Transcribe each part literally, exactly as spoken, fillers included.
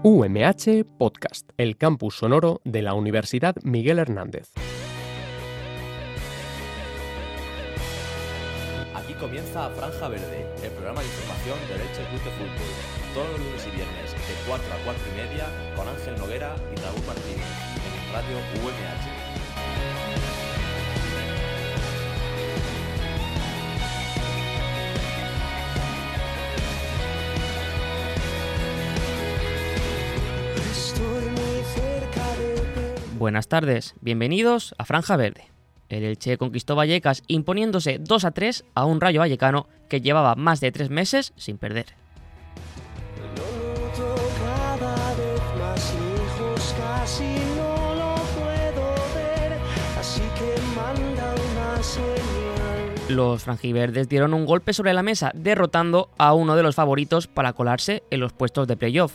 U M H Podcast, el campus sonoro de la Universidad Miguel Hernández. Aquí comienza Franja Verde, el programa de información del Elche Club de Fútbol, todos los lunes y viernes de cuatro a cuatro y media con Ángel Noguera y Raúl Martínez, en Radio U M H. Buenas tardes, bienvenidos a Franja Verde. El Elche conquistó Vallecas imponiéndose dos a tres a un Rayo Vallecano que llevaba más de tres meses sin perder. Los franjiverdes dieron un golpe sobre la mesa, derrotando a uno de los favoritos para colarse en los puestos de playoff.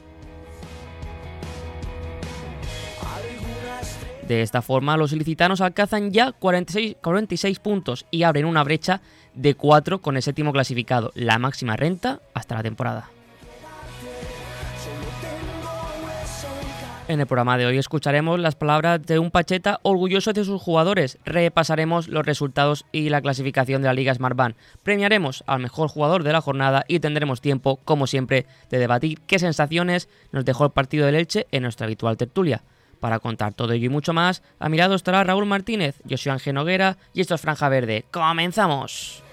De esta forma, los ilicitanos alcanzan ya cuarenta y seis puntos y abren una brecha de cuatro con el séptimo clasificado, la máxima renta hasta la temporada. En el programa de hoy escucharemos las palabras de un Pacheta orgulloso de sus jugadores, repasaremos los resultados y la clasificación de la Liga Smartbank, premiaremos al mejor jugador de la jornada y tendremos tiempo, como siempre, de debatir qué sensaciones nos dejó el partido del Elche en nuestra habitual tertulia. Para contar todo ello y mucho más, a mi lado estará Raúl Martínez, yo soy Ángel Noguera y esto es Franja Verde. ¡Comenzamos!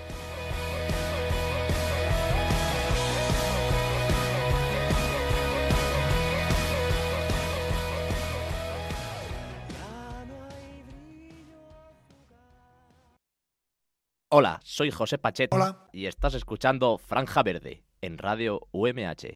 Hola, soy José Pacheta. Hola. Y estás escuchando Franja Verde en Radio U M H.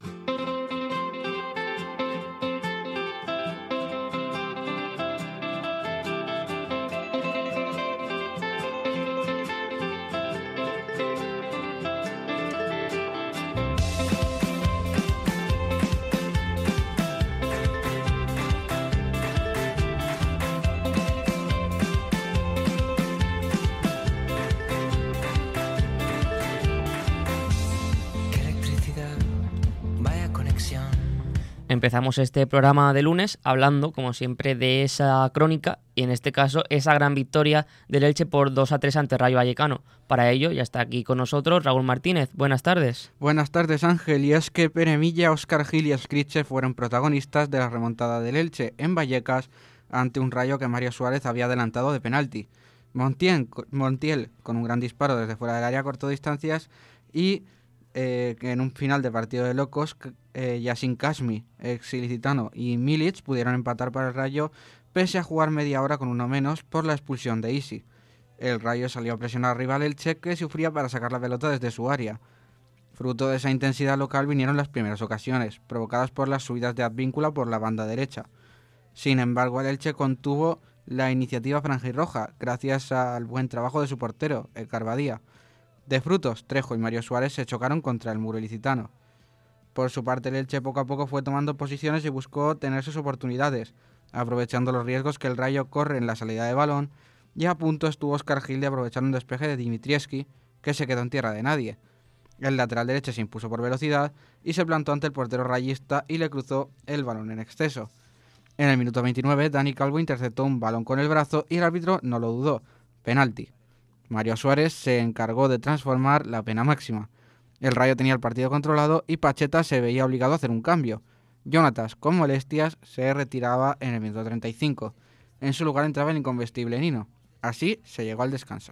Empezamos este programa de lunes hablando, como siempre, de esa crónica y en este caso esa gran victoria del Elche por dos a tres ante Rayo Vallecano. Para ello ya está aquí con nosotros Raúl Martínez. Buenas tardes. Buenas tardes, Ángel. Y es que Pere Milla, Óscar Gil y Scriche fueron protagonistas de la remontada del Elche en Vallecas ante un Rayo que Mario Suárez había adelantado de penalti. Montiel, Montiel con un gran disparo desde fuera del área cortó distancias y eh, en un final de partido de locos, eh, Yasin Kasmi, ex ilicitano, y Milic pudieron empatar para el Rayo pese a jugar media hora con uno menos por la expulsión de Isi. El Rayo salió a presionar al rival Elche, que sufría para sacar la pelota desde su área. Fruto de esa intensidad local vinieron las primeras ocasiones, provocadas por las subidas de Advíncula por la banda derecha. Sin embargo, el Elche contuvo la iniciativa franjirroja gracias al buen trabajo de su portero, el Carbadía. De frutos, Trejo y Mario Suárez se chocaron contra el muro ilicitano. Por su parte, el Elche poco a poco fue tomando posiciones y buscó tener sus oportunidades, aprovechando los riesgos que el Rayo corre en la salida de balón, y a punto estuvo Óscar Gil de aprovechar un despeje de Dimitrievski, que se quedó en tierra de nadie. El lateral derecho se impuso por velocidad y se plantó ante el portero rayista y le cruzó el balón en exceso. En el minuto veintinueve, Dani Calvo interceptó un balón con el brazo y el árbitro no lo dudó. Penalti. Mario Suárez se encargó de transformar la pena máxima. El Rayo tenía el partido controlado y Pacheta se veía obligado a hacer un cambio. Jonatas, con molestias, se retiraba en el minuto treinta y cinco. En su lugar entraba el inconvestible Nino. Así se llegó al descanso.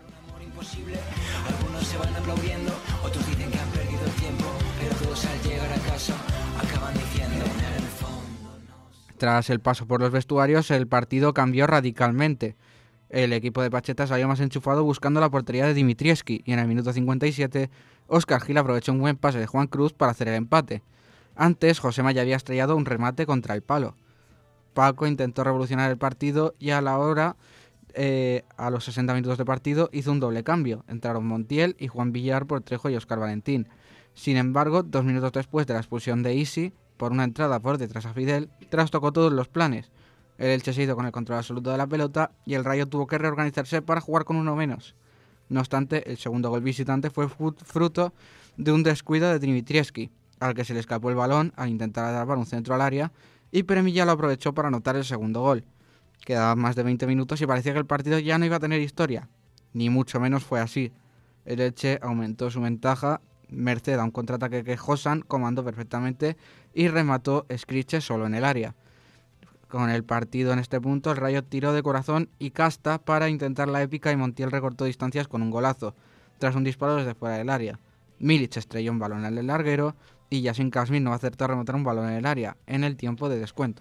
Algunos se van aplaudiendo, otros dicen que han perdido el tiempo, pero todos al llegar a casa acaban diciendo en el fondo. Tras el paso por los vestuarios, el partido cambió radicalmente. El equipo de Pacheta salió más enchufado buscando la portería de Dimitrievski y en el minuto cincuenta y siete Óscar Gil aprovechó un buen pase de Juan Cruz para hacer el empate. Antes, Josema ya había estrellado un remate contra el palo. Paco intentó revolucionar el partido y a la hora, eh, a los sesenta minutos de partido, hizo un doble cambio. Entraron Montiel y Juan Villar por Trejo y Óscar Valentín. Sin embargo, dos minutos después de la expulsión de Isi, por una entrada por detrás a Fidel, trastocó todos los planes. El Elche se hizo con el control absoluto de la pelota y el Rayo tuvo que reorganizarse para jugar con uno menos. No obstante, el segundo gol visitante fue fruto de un descuido de Dimitrievski. al que se le escapó el balón al intentar atrapar un centro al área, y Premilla lo aprovechó para anotar el segundo gol. Quedaban más de veinte minutos y parecía que el partido ya no iba a tener historia. Ni mucho menos fue así. El Elche aumentó su ventaja merced a un contraataque que Josan comandó perfectamente y remató Skriche solo en el área. Con el partido en este punto, el Rayo tiró de corazón y casta para intentar la épica y Montiel recortó distancias con un golazo, tras un disparo desde fuera del área. Milic estrelló un balón en el larguero y Yasin Kasmin no acertó a rematar un balón en el área en el tiempo de descuento.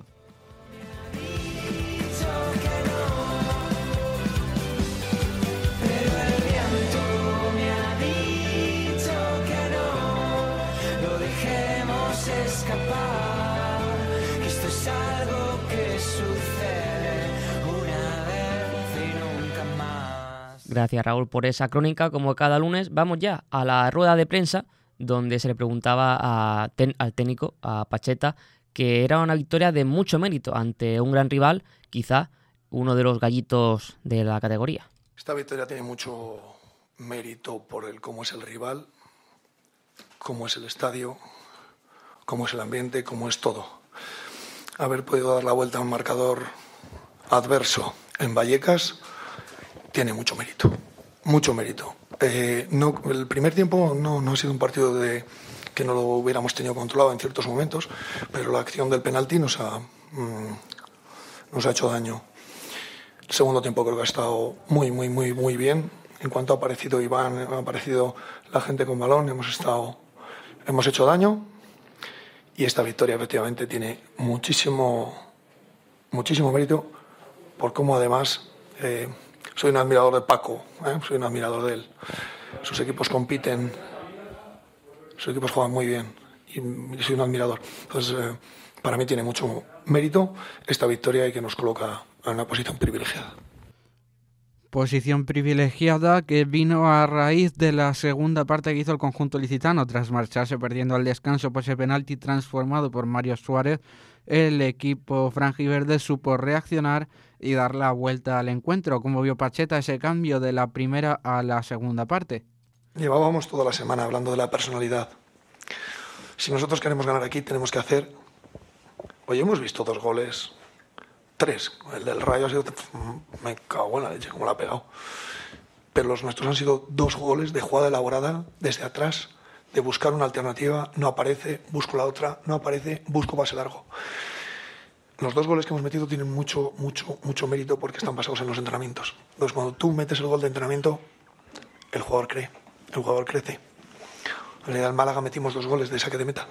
Escapar, que esto es algo que sucede una vez y nunca más. Gracias, Raúl, por esa crónica. Como cada lunes, vamos ya a la rueda de prensa donde se le preguntaba a ten, al técnico, a Pacheta, que era una victoria de mucho mérito ante un gran rival, quizá uno de los gallitos de la categoría. Esta victoria tiene mucho mérito por el cómo es el rival, cómo es el estadio, cómo es el ambiente, cómo es todo. Haber podido dar la vuelta a un marcador adverso en Vallecas tiene mucho mérito, mucho mérito. Eh, no, el primer tiempo no, no ha sido un partido de que no lo hubiéramos tenido controlado en ciertos momentos, pero la acción del penalti nos ha, mmm, nos ha hecho daño. El segundo tiempo creo que ha estado muy, muy, muy, muy bien. En cuanto ha aparecido Iván, ha aparecido la gente con balón, hemos estado, hemos hecho daño. Y esta victoria efectivamente tiene muchísimo, muchísimo mérito por cómo además eh, soy un admirador de Paco, ¿eh? soy un admirador de él. Sus equipos compiten, sus equipos juegan muy bien y soy un admirador. Entonces, eh, para mí tiene mucho mérito esta victoria y que nos coloca en una posición privilegiada. Posición privilegiada que vino a raíz de la segunda parte que hizo el conjunto licitano. Tras marcharse perdiendo al descanso por ese penalti transformado por Mario Suárez, el equipo franjiverde supo reaccionar y dar la vuelta al encuentro. ¿Cómo vio Pacheta ese cambio de la primera a la segunda parte? Llevábamos toda la semana hablando de la personalidad. Si nosotros queremos ganar aquí, tenemos que hacer... Hoy hemos visto dos goles... Tres. El del Rayo ha sido... Me cago en la leche, cómo la ha pegado. Pero los nuestros han sido dos goles de jugada elaborada desde atrás, de buscar una alternativa, no aparece, busco la otra, no aparece, busco pase largo. Los dos goles que hemos metido tienen mucho, mucho, mucho mérito porque están basados en los entrenamientos. Entonces, cuando tú metes el gol de entrenamiento, el jugador cree, el jugador crece. En realidad, en Málaga metimos dos goles de saque de meta.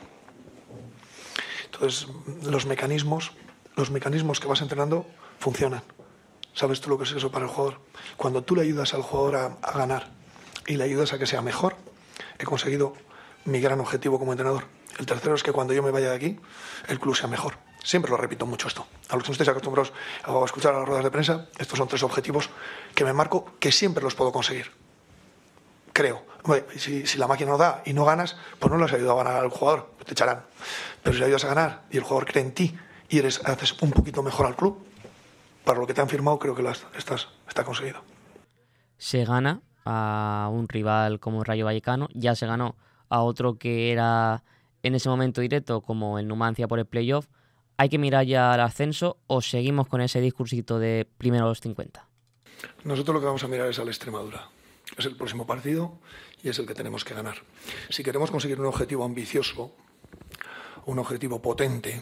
Entonces, los mecanismos... Los mecanismos que vas entrenando funcionan. ¿Sabes tú lo que es eso para el jugador? Cuando tú le ayudas al jugador a, a ganar y le ayudas a que sea mejor, he conseguido mi gran objetivo como entrenador. El tercero es que cuando yo me vaya de aquí, el club sea mejor. Siempre lo repito mucho esto. A los que no estéis acostumbrados a escuchar a las ruedas de prensa, estos son tres objetivos que me marco que siempre los puedo conseguir. Creo. Si, si la máquina no da y no ganas, pues no le has ayudado a ganar al jugador, te echarán. Pero si le ayudas a ganar y el jugador cree en ti, y eres, haces un poquito mejor al club, para lo que te han firmado creo que lo estás, está conseguido. Se gana a un rival como Rayo Vallecano, ya se ganó a otro que era en ese momento directo como el Numancia por el playoff. ¿Hay que mirar ya al ascenso o seguimos con ese discursito de primero a los cincuenta? Nosotros lo que vamos a mirar es a la Extremadura. Es el próximo partido y es el que tenemos que ganar. Si queremos conseguir un objetivo ambicioso, un objetivo potente,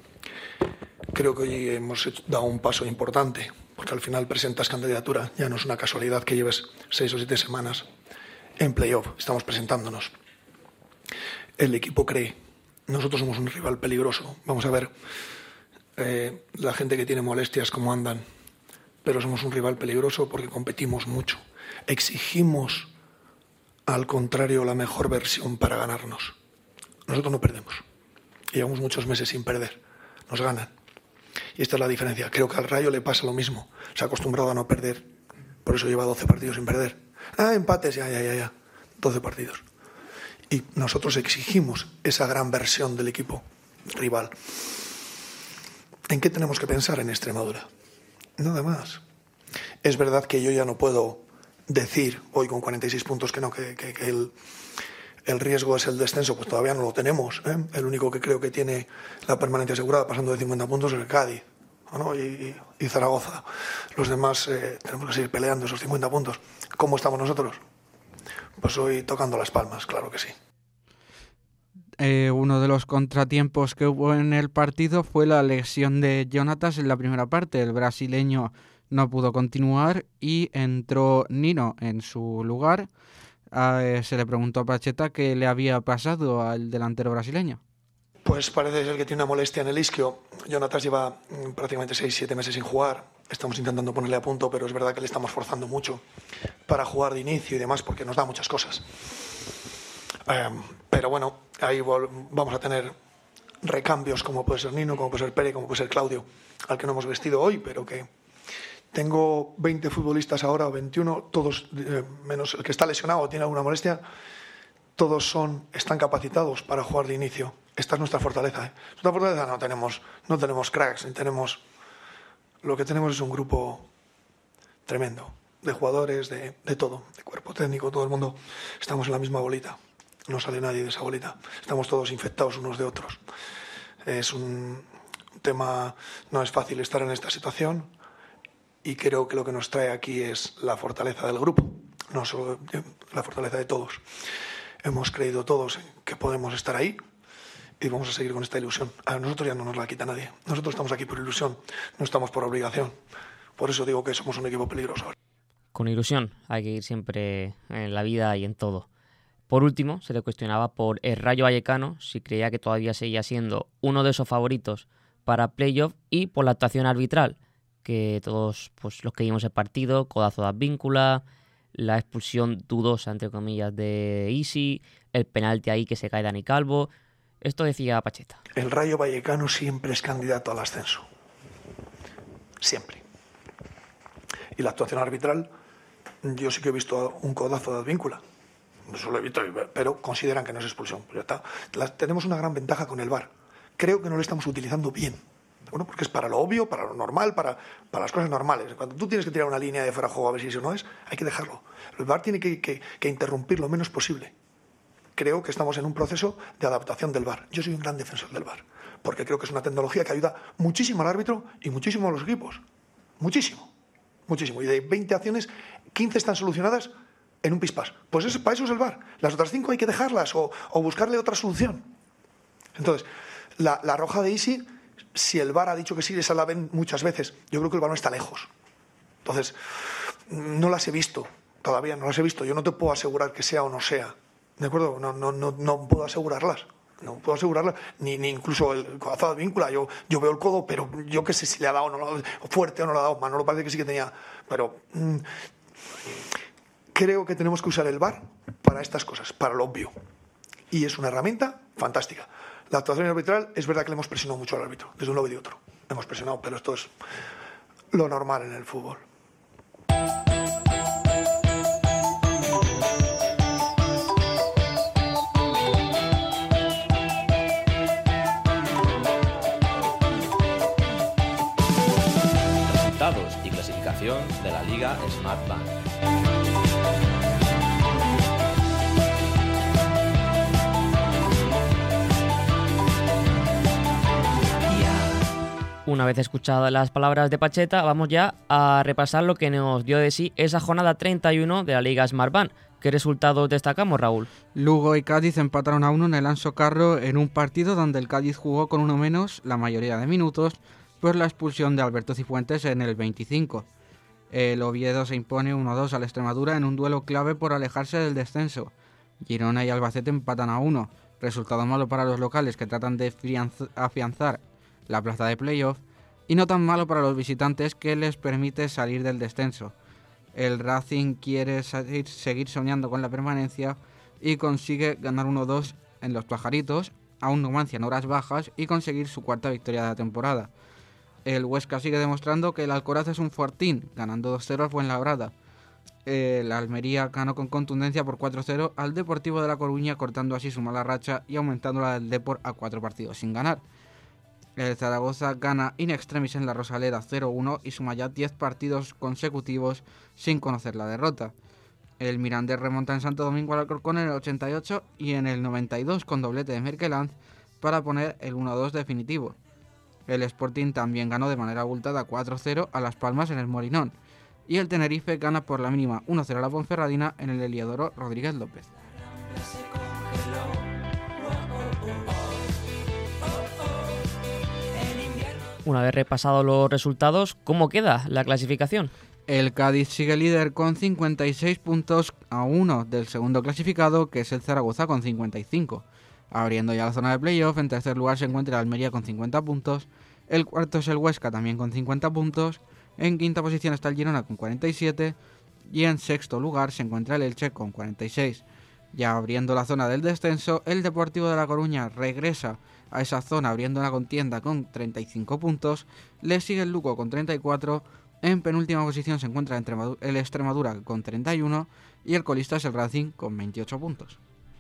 creo que hoy hemos dado un paso importante, porque al final presentas candidatura, ya no es una casualidad que lleves seis o siete semanas en playoff, estamos presentándonos. El equipo cree, nosotros somos un rival peligroso, vamos a ver eh, la gente que tiene molestias cómo andan, pero somos un rival peligroso porque competimos mucho, exigimos al contrario la mejor versión para ganarnos. Nosotros no perdemos, llevamos muchos meses sin perder, nos ganan. Y esta es la diferencia. Creo que al Rayo le pasa lo mismo. Se ha acostumbrado a no perder. Por eso lleva doce partidos sin perder. Ah, empates, ya, ya, ya, ya. doce partidos. Y nosotros exigimos esa gran versión del equipo rival. ¿En qué tenemos que pensar en Extremadura? Nada más. Es verdad que yo ya no puedo decir hoy con cuarenta y seis puntos que no, que, que, que el, el riesgo es el descenso, pues todavía no lo tenemos, ¿eh? El único que creo que tiene la permanencia asegurada pasando de cincuenta puntos es el Cádiz, ¿no? y, y Zaragoza. Los demás eh, tenemos que seguir peleando esos cincuenta puntos. ¿Cómo estamos nosotros? Pues hoy tocando las palmas, claro que sí. Eh, uno de los contratiempos que hubo en el partido fue la lesión de Jonatas en la primera parte. El brasileño no pudo continuar y entró Nino en su lugar. Eh, se le preguntó a Pacheta qué le había pasado al delantero brasileño. Pues parece ser que tiene una molestia en el isquio. Jonatas lleva mm, prácticamente seis siete meses sin jugar. Estamos intentando ponerle a punto, pero es verdad que le estamos forzando mucho para jugar de inicio y demás, porque nos da muchas cosas. Eh, pero bueno, ahí vamos a tener recambios como puede ser Nino, como puede ser Pere, como puede ser Claudio, al que no hemos vestido hoy, pero que tengo veinte futbolistas ahora, o veintiuno, todos, eh, menos el que está lesionado o tiene alguna molestia, todos son, están capacitados para jugar de inicio. Esta es nuestra fortaleza, ¿eh? Nuestra fortaleza no tenemos, no tenemos cracks, ni tenemos, lo que tenemos es un grupo tremendo, de jugadores, de, de todo, de cuerpo técnico, todo el mundo, estamos en la misma bolita. No sale nadie de esa bolita. Estamos todos infectados unos de otros. Es un tema, no es fácil estar en esta situación y creo que lo que nos trae aquí es la fortaleza del grupo, no solo la fortaleza de todos. Hemos creído todos que podemos estar ahí y vamos a seguir con esta ilusión. A nosotros ya no nos la quita nadie. Nosotros estamos aquí por ilusión, no estamos por obligación. Por eso digo que somos un equipo peligroso. Con ilusión hay que ir siempre en la vida y en todo. Por último, se le cuestionaba por el Rayo Vallecano si creía que todavía seguía siendo uno de esos favoritos para playoff y por la actuación arbitral, que todos pues, los que vimos el partido, codazo de Advíncula, la expulsión dudosa, entre comillas, de Isi, el penalti ahí que se cae Dani Calvo. Esto decía Pacheta. El Rayo Vallecano siempre es candidato al ascenso. Siempre. Y la actuación arbitral, yo sí que he visto un codazo de Advíncula. Eso lo he visto, pero consideran que no es expulsión. Pues ya está. La, tenemos una gran ventaja con el V A R. Creo que no lo estamos utilizando bien. Bueno, porque es para lo obvio, para lo normal, para, para las cosas normales. Cuando tú tienes que tirar una línea de fuera de juego a ver si eso no es, hay que dejarlo. El V A R tiene que, que, que interrumpir lo menos posible. Creo que estamos en un proceso de adaptación del V A R. Yo soy un gran defensor del V A R, porque creo que es una tecnología que ayuda muchísimo al árbitro y muchísimo a los equipos. Muchísimo. Muchísimo. Y de veinte acciones, quince están solucionadas en un pispás. Pues eso, para eso es el V A R. Las otras cinco hay que dejarlas o, o buscarle otra solución. Entonces, la, la roja de Isi, si el V A R ha dicho que sí, esa la ven muchas veces. Yo creo que el balón está lejos. Entonces, no las he visto. Todavía no las he visto. Yo no te puedo asegurar que sea o no sea. ¿De acuerdo? No, no, no, no puedo asegurarlas. No puedo asegurarlas. Ni, ni incluso el codazo de Advíncula. Yo, yo veo el codo, pero yo qué sé si le ha dado o no, o fuerte o no le ha dado. Manolo parece que sí que tenía. Pero mmm, creo que tenemos que usar el V A R para estas cosas, para lo obvio. Y es una herramienta fantástica. La actuación arbitral, es verdad que le hemos presionado mucho al árbitro, desde un lado y de otro. Le hemos presionado, pero esto es lo normal en el fútbol. Resultados y clasificación de la Liga Smartbank. Una vez escuchadas las palabras de Pacheta, vamos ya a repasar lo que nos dio de sí esa jornada treinta y uno de la Liga Smartbank. ¿Qué resultados destacamos, Raúl? Lugo y Cádiz empataron a uno en el Anso Carro en un partido donde el Cádiz jugó con uno menos la mayoría de minutos por la expulsión de Alberto Cifuentes en el veinticinco. El Oviedo se impone uno a dos al Extremadura en un duelo clave por alejarse del descenso. Girona y Albacete empatan a uno, resultado malo para los locales que tratan de afianzar la plaza de playoff, y no tan malo para los visitantes que les permite salir del descenso. El Racing quiere seguir, seguir soñando con la permanencia y consigue ganar uno dos en los Pajaritos, a un Numancia en horas bajas, y conseguir su cuarta victoria de la temporada. El Huesca sigue demostrando que el Alcoraz es un fortín, ganando dos cero al Fuenlabrada. El Almería ganó con contundencia por cuatro cero al Deportivo de La Coruña, cortando así su mala racha y aumentando la del Depor a cuatro partidos sin ganar. El Zaragoza gana in extremis en la Rosaleda cero uno y suma ya diez partidos consecutivos sin conocer la derrota. El Mirandés remonta en Santo Domingo al Alcorcón en el ochenta y ocho y en el noventa y dos con doblete de Merkelanz para poner el uno a dos definitivo. El Sporting también ganó de manera abultada cuatro cero a Las Palmas en el Molinón. Y el Tenerife gana por la mínima uno cero a la Ponferradina en el Heliodoro Rodríguez López. Una vez repasados los resultados, ¿cómo queda la clasificación? El Cádiz sigue líder con cincuenta y seis puntos a uno del segundo clasificado, que es el Zaragoza, con cincuenta y cinco. Abriendo ya la zona de playoff, en tercer lugar se encuentra el Almería con cincuenta puntos, el cuarto es el Huesca también con cincuenta puntos, en quinta posición está el Girona con cuarenta y siete y en sexto lugar se encuentra el Elche con cuarenta y seis. Ya abriendo la zona del descenso, el Deportivo de La Coruña regresa a esa zona abriendo la contienda con treinta y cinco puntos, le sigue el Lugo con treinta y cuatro, en penúltima posición se encuentra el Extremadura con treinta y uno y el colista es el Racing con veintiocho puntos.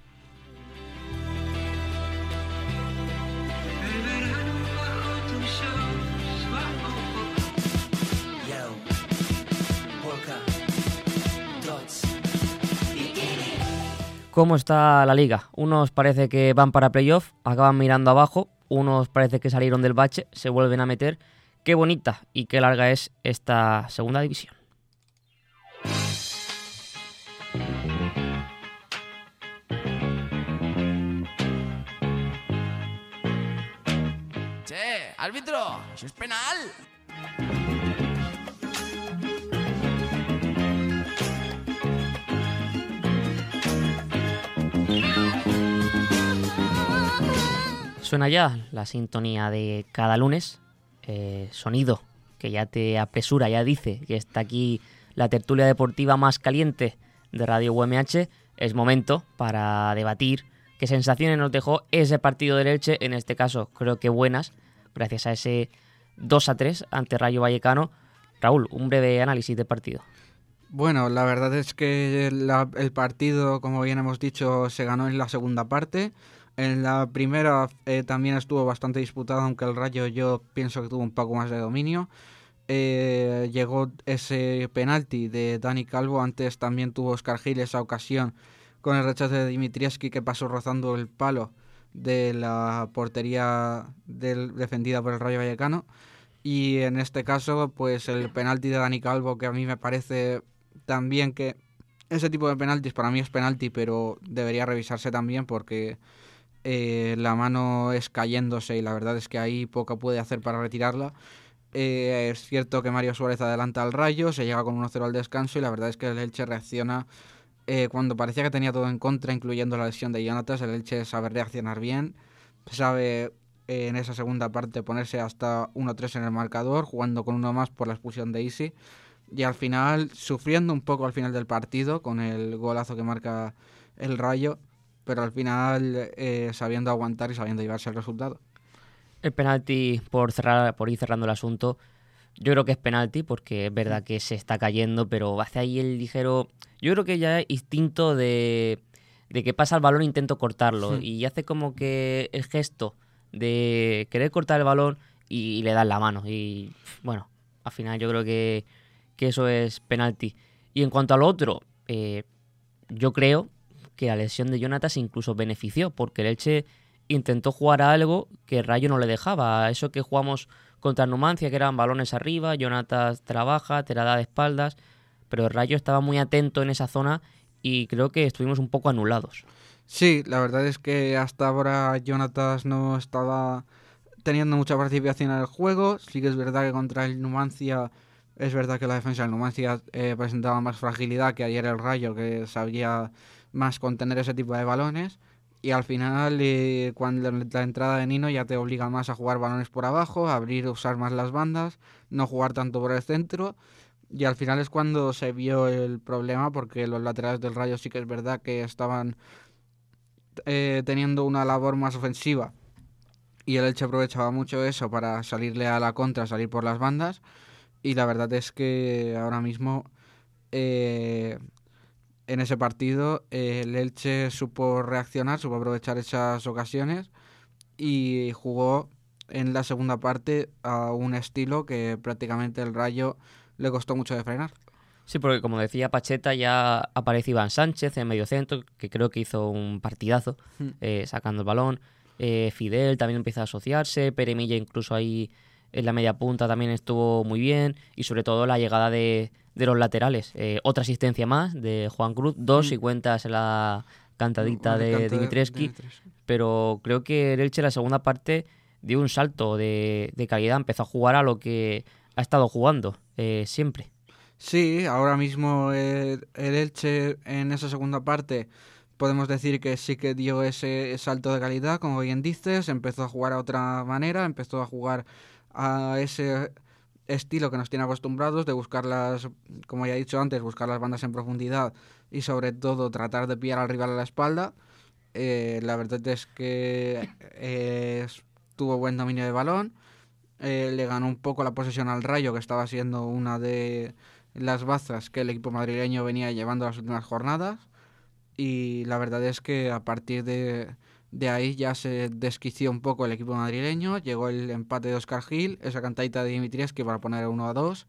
¿Cómo está la liga? Unos parece que van para playoff, acaban mirando abajo, unos parece que salieron del bache, se vuelven a meter. Qué bonita y qué larga es esta segunda división. Che, árbitro, eso es penal. Suena ya la sintonía de cada lunes, eh, sonido que ya te apresura, ya dice que está aquí la tertulia deportiva más caliente de Radio U M H. Es momento para debatir qué sensaciones nos dejó ese partido del Elche, en este caso creo que buenas, gracias a ese dos a tres ante Rayo Vallecano. Raúl, un breve análisis del partido. Bueno, la verdad es que la, el partido, como bien hemos dicho, se ganó en la segunda parte. En la primera eh, también estuvo bastante disputado, aunque el Rayo yo pienso que tuvo un poco más de dominio. Eh, llegó ese penalti de Dani Calvo, antes también tuvo Óscar Gil esa ocasión con el rechazo de Dimitrievski que pasó rozando el palo de la portería del, defendida por el Rayo Vallecano. Y en este caso, pues el penalti de Dani Calvo, que a mí me parece también que ese tipo de penaltis para mí es penalti, pero debería revisarse también porque eh, la mano es cayéndose y la verdad es que ahí poco puede hacer para retirarla. Eh, es cierto que Mario Suárez adelanta al Rayo, se llega con uno cero al descanso y la verdad es que el Elche reacciona eh, cuando parecía que tenía todo en contra, incluyendo la lesión de Jonatas. El Elche sabe reaccionar bien, sabe eh, en esa segunda parte ponerse hasta uno tres en el marcador, jugando con uno más por la expulsión de Isi y al final sufriendo un poco al final del partido con el golazo que marca el Rayo, pero al final eh, sabiendo aguantar y sabiendo llevarse el resultado. El penalti, por cerrar, por ir cerrando el asunto, yo creo que es penalti porque es verdad que se está cayendo, pero hace ahí el ligero... Yo creo que ya es instinto de, de que pasa el balón e intento cortarlo. Sí. Y hace como que el gesto de querer cortar el balón y, y le dan la mano. Y bueno, al final yo creo que, que eso es penalti. Y en cuanto al otro, eh, yo creo que la lesión de Jonatas incluso benefició, porque el Elche intentó jugar a algo que el Rayo no le dejaba. Eso que jugamos contra Numancia, que eran balones arriba, Jonatas te la baja, te la da de espaldas, pero el Rayo estaba muy atento en esa zona y creo que estuvimos un poco anulados. Sí, la verdad es que hasta ahora Jonatas no estaba teniendo mucha participación en el juego. Sí que es verdad que contra el Numancia, es verdad que la defensa del Numancia eh, presentaba más fragilidad que ayer el Rayo, que sabía más contener ese tipo de balones. Y al final, eh, cuando la entrada de Nino ya te obliga más a jugar balones por abajo, a abrir, usar más las bandas, no jugar tanto por el centro. Y al final es cuando se vio el problema, porque los laterales del Rayo sí que es verdad que estaban eh, teniendo una labor más ofensiva. Y el Elche aprovechaba mucho eso para salirle a la contra, salir por las bandas. Y la verdad es que ahora mismo... Eh, En ese partido eh, el Elche supo reaccionar, supo aprovechar esas ocasiones y jugó en la segunda parte a un estilo que prácticamente el Rayo le costó mucho de frenar. Sí, porque como decía Pacheta, ya aparece Iván Sánchez en medio centro, que creo que hizo un partidazo, mm. eh, sacando el balón. Eh, Fidel también empieza a asociarse, Pere Milla incluso ahí en la media punta también estuvo muy bien, y sobre todo la llegada de, de los laterales. Eh, otra asistencia más de Juan Cruz, dos mm. si cuentas la cantadita de, de Dimitrescu, pero creo que el Elche en la segunda parte dio un salto de, de calidad, empezó a jugar a lo que ha estado jugando eh, siempre. Sí, ahora mismo el, el Elche en esa segunda parte podemos decir que sí que dio ese salto de calidad, como bien dices, empezó a jugar a otra manera, empezó a jugar a ese estilo que nos tiene acostumbrados de buscar las, como ya he dicho antes, buscar las bandas en profundidad y sobre todo tratar de pillar al rival a la espalda. Eh, la verdad es que eh, tuvo buen dominio de balón, eh, le ganó un poco la posesión al Rayo, que estaba siendo una de las bazas que el equipo madrileño venía llevando las últimas jornadas, y la verdad es que a partir de, de ahí ya se desquició un poco el equipo madrileño, llegó el empate de Óscar Gil, esa cantadita de Dimitrescu para poner uno a dos,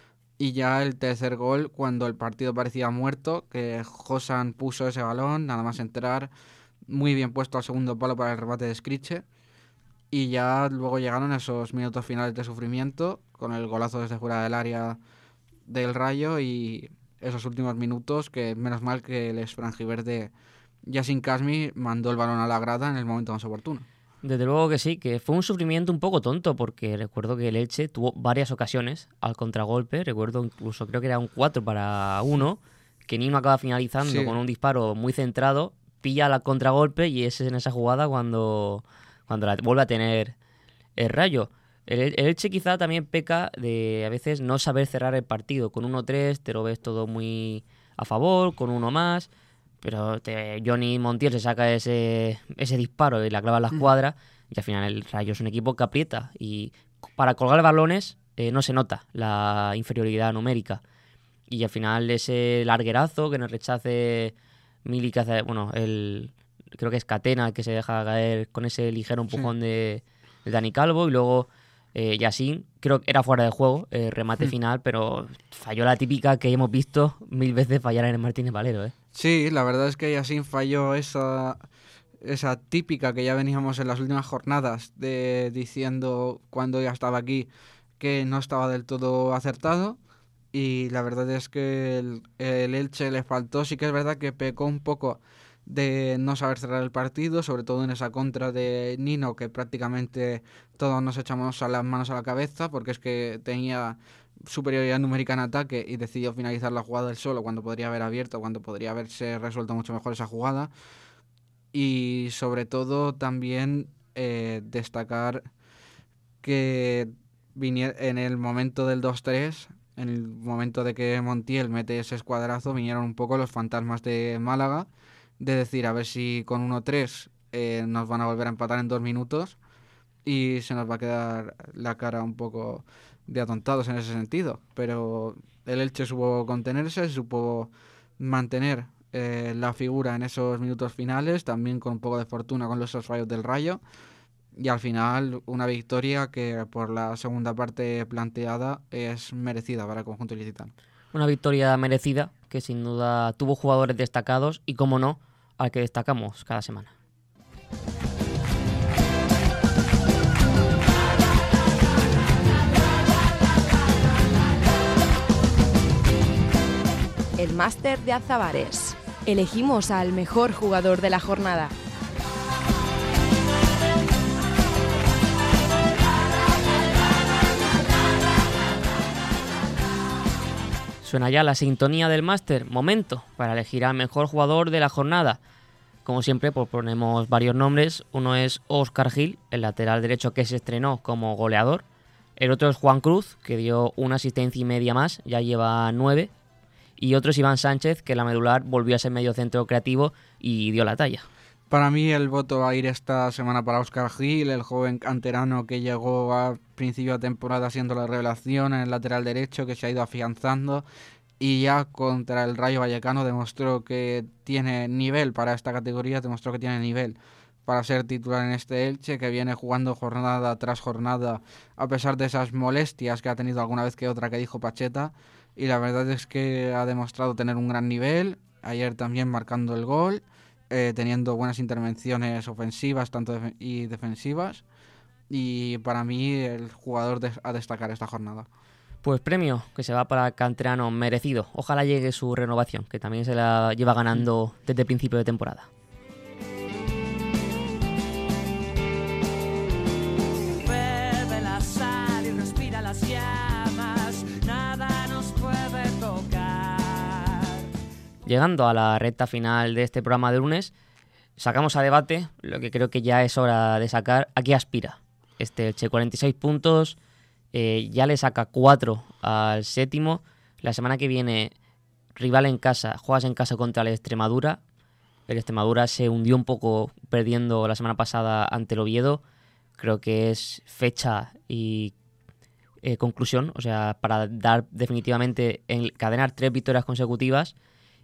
y ya el tercer gol cuando el partido parecía muerto, que Josan puso ese balón, nada más entrar, muy bien puesto al segundo palo para el remate de Skriche, y ya luego llegaron esos minutos finales de sufrimiento, con el golazo desde fuera del área del Rayo y esos últimos minutos que menos mal que el franjiverde Yacine Kasmi mandó el balón a la grada en el momento más oportuno. Desde luego que sí, que fue un sufrimiento un poco tonto, porque recuerdo que el Elche tuvo varias ocasiones al contragolpe, recuerdo incluso creo que era un cuatro para uno, que Nino acaba finalizando sí. con un disparo muy centrado, pilla la contragolpe y es en esa jugada cuando, cuando la vuelve a tener el Rayo. El, el Elche quizá también peca de a veces no saber cerrar el partido. Con uno tres te lo ves todo muy a favor, con uno más, pero te, Johnny Montiel se saca ese, ese disparo y la clava en la escuadra, y al final el Rayo es un equipo que aprieta, y para colgar balones eh, no se nota la inferioridad numérica, y al final ese larguerazo que nos rechace Milik, hace, bueno, el, creo que es Catena el que se deja caer con ese ligero empujón sí. de, de Dani Calvo, y luego Eh, Yacine, creo que era fuera de juego, eh, remate mm. final, pero falló la típica que hemos visto mil veces fallar en el Martínez Valero. ¿eh? Sí, la verdad es que Yacine falló esa, esa típica que ya veníamos en las últimas jornadas de diciendo cuando ya estaba aquí que no estaba del todo acertado, y la verdad es que el, el Elche le faltó, sí que es verdad que pecó un poco de no saber cerrar el partido, sobre todo en esa contra de Nino, que prácticamente todos nos echamos a las manos a la cabeza, porque es que tenía superioridad numérica en ataque y decidió finalizar la jugada él solo, cuando podría haber abierto, cuando podría haberse resuelto mucho mejor esa jugada. Y sobre todo también eh, destacar que vinier- en el momento del dos tres, en el momento de que Montiel mete ese escuadrazo, vinieron un poco los fantasmas de Málaga, de decir, a ver si con uno tres eh, nos van a volver a empatar en dos minutos y se nos va a quedar la cara un poco de atontados en ese sentido. Pero el Elche supo contenerse, supo mantener eh, la figura en esos minutos finales, también con un poco de fortuna con los fallos del Rayo, y al final una victoria que por la segunda parte planteada es merecida para el conjunto ilicitano. Una victoria merecida que sin duda tuvo jugadores destacados y, como no, al que destacamos cada semana. El Máster de Azabares. Elegimos al mejor jugador de la jornada. Suena ya la sintonía del máster, momento para elegir al mejor jugador de la jornada. Como siempre, pues ponemos varios nombres. Uno es Óscar Gil, el lateral derecho que se estrenó como goleador. El otro es Juan Cruz, que dio una asistencia y media más, ya lleva nueve. Y otro es Iván Sánchez, que en la medular volvió a ser medio centro creativo y dio la talla. Para mí el voto va a ir esta semana para Óscar Gil, el joven canterano que llegó a principio de temporada siendo la revelación en el lateral derecho, que se ha ido afianzando y ya contra el Rayo Vallecano demostró que tiene nivel para esta categoría, demostró que tiene nivel para ser titular en este Elche, que viene jugando jornada tras jornada a pesar de esas molestias que ha tenido alguna vez que otra que dijo Pacheta, y la verdad es que ha demostrado tener un gran nivel, ayer también marcando el gol, eh, teniendo buenas intervenciones ofensivas tanto def- y defensivas, y para mí el jugador de- a destacar esta jornada. Pues premio que se va para canterano merecido. Ojalá llegue su renovación, que también se la lleva ganando desde el principio de temporada. Bebe la sal y respira las llamas, nada nos puede tocar. Llegando a la recta final de este programa de lunes, sacamos a debate lo que creo que ya es hora de sacar. ¿A qué aspira este Elche? cuarenta y seis puntos, eh, ya le saca cuatro al séptimo. La semana que viene, rival en casa, juegas en casa contra el Extremadura. El Extremadura se hundió un poco perdiendo la semana pasada ante el Oviedo. Creo que es fecha y eh, conclusión, o sea, para dar definitivamente, encadenar tres victorias consecutivas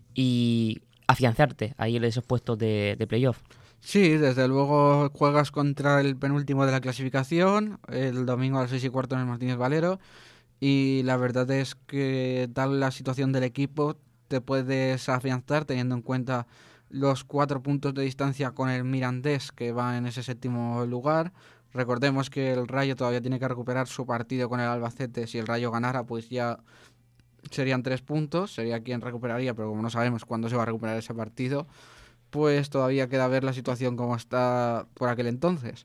y afianzarte ahí en esos puestos de, de playoff. Sí, desde luego juegas contra el penúltimo de la clasificación, el domingo a las seis y cuarto en el Martínez Valero, y la verdad es que tal la situación del equipo te puedes afianzar teniendo en cuenta los cuatro puntos de distancia con el Mirandés, que va en ese séptimo lugar. Recordemos que el Rayo todavía tiene que recuperar su partido con el Albacete. Si el Rayo ganara, pues ya serían tres puntos, sería quien recuperaría, pero como no sabemos cuándo se va a recuperar ese partido, pues todavía queda ver la situación como está por aquel entonces.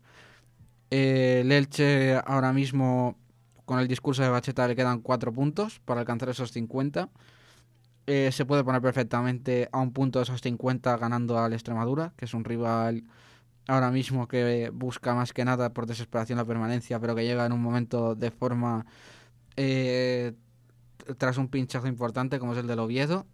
Eh, el Elche ahora mismo, con el discurso de Bacheta, le quedan cuatro puntos para alcanzar esos cincuenta. Eh, se puede poner perfectamente a un punto de esos cincuenta ganando al Extremadura, que es un rival ahora mismo que busca más que nada por desesperación la permanencia, pero que llega en un momento de forma eh, tras un pinchazo importante como es el del Oviedo,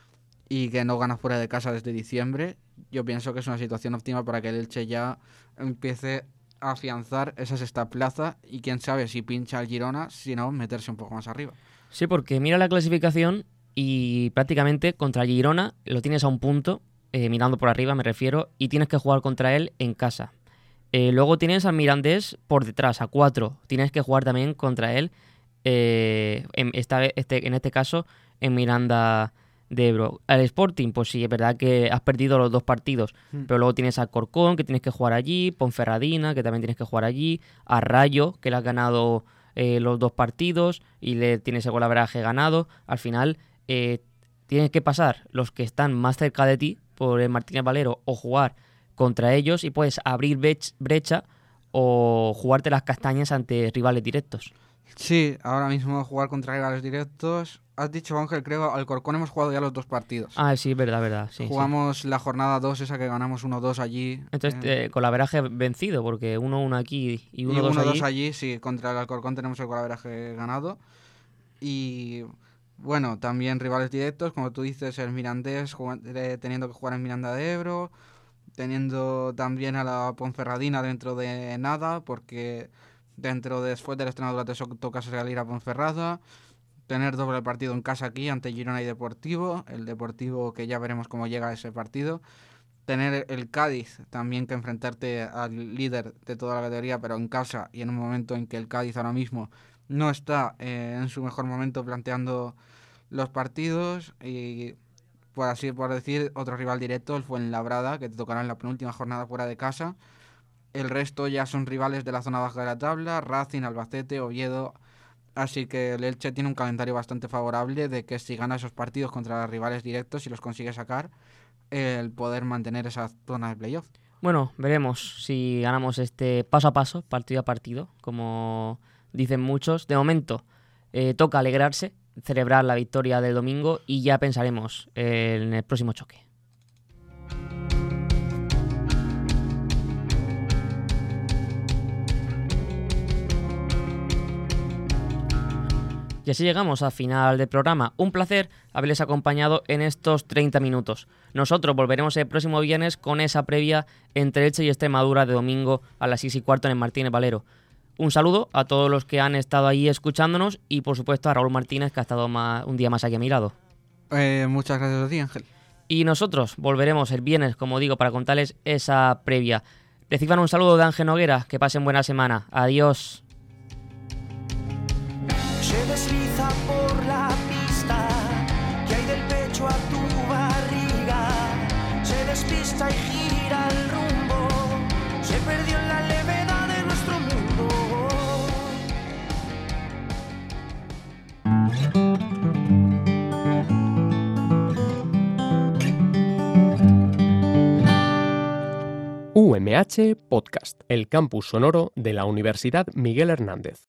y que no gana fuera de casa desde diciembre. Yo pienso que es una situación óptima para que el Elche ya empiece a afianzar esa sexta plaza y quién sabe si pincha al Girona, si no, meterse un poco más arriba. Sí, porque mira la clasificación y prácticamente contra el Girona lo tienes a un punto, eh, mirando por arriba me refiero, y tienes que jugar contra él en casa. Eh, luego tienes al Mirandés por detrás, a cuatro. Tienes que jugar también contra él, eh, en, esta, este, en este caso, en Miranda de Ebro. Al Sporting, pues sí, es verdad que has perdido los dos partidos, mm. pero luego tienes a Corcón, que tienes que jugar allí, Ponferradina, que también tienes que jugar allí, a Rayo, que le has ganado eh, los dos partidos y le tienes el golaveraje ganado. Al final, eh, tienes que pasar los que están más cerca de ti por el Martínez Valero o jugar contra ellos y puedes abrir brecha o jugarte las castañas ante rivales directos. Sí, ahora mismo jugar contra rivales directos. Has dicho, Ángel, creo, al Corcón hemos jugado ya los dos partidos. Ah, sí, verdad, verdad. Sí, Jugamos sí. la jornada dos, esa que ganamos uno dos allí. Entonces, eh, eh, golaveraje vencido, porque uno uno aquí y uno dos allí. Y uno allí. dos allí, sí, contra el Alcorcón tenemos el golaveraje ganado. Y bueno, también rivales directos, como tú dices, el Mirandés jugando, eh, teniendo que jugar en Miranda de Ebro, teniendo también a la Ponferradina dentro de nada, porque dentro de, después de la Extremadura te toca salir a Ponferrada, tener doble partido en casa aquí ante Girona y Deportivo, el Deportivo que ya veremos cómo llega a ese partido, tener el Cádiz también que enfrentarte al líder de toda la categoría, pero en casa y en un momento en que el Cádiz ahora mismo no está eh, en su mejor momento planteando los partidos, y por así por decir, otro rival directo, el Fuenlabrada, que te tocará en la penúltima jornada fuera de casa. El resto ya son rivales de la zona baja de la tabla, Racing, Albacete, Oviedo, así que el Elche tiene un calendario bastante favorable de que si gana esos partidos contra los rivales directos y los consigue sacar, el poder mantener esa zona de playoff. Bueno, veremos si ganamos este paso a paso, partido a partido, como dicen muchos. De momento, eh, toca alegrarse, celebrar la victoria del domingo y ya pensaremos eh, en el próximo choque. Y así llegamos al final del programa. Un placer haberles acompañado en estos treinta minutos. Nosotros volveremos el próximo viernes con esa previa entre Elche y Extremadura de domingo a las seis y cuarto en el Martínez Valero. Un saludo a todos los que han estado ahí escuchándonos y por supuesto a Raúl Martínez, que ha estado más, un día más aquí a mi lado. Eh, muchas gracias a ti, Ángel. Y nosotros volveremos el viernes, como digo, para contarles esa previa. Reciban un saludo de Ángel Noguera, que pasen buena semana. Adiós. Se desliza por la pista. cabeza y gira el rumbo. Se perdió en la levedad de nuestro mundo. U M H Podcast, el campus sonoro de la Universidad Miguel Hernández.